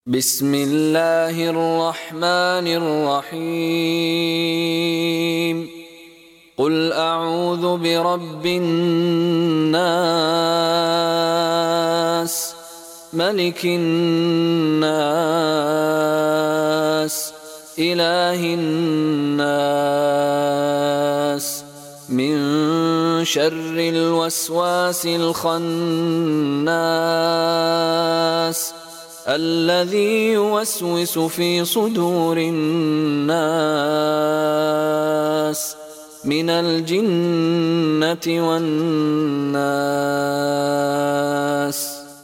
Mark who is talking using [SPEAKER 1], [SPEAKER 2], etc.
[SPEAKER 1] بسم الله الرحمن الرحيم قل أعوذ برب الناس ملك الناس إله الناس من شر الوسواس الخناس الذي يوسوس في صدور الناس من الجنة والناس.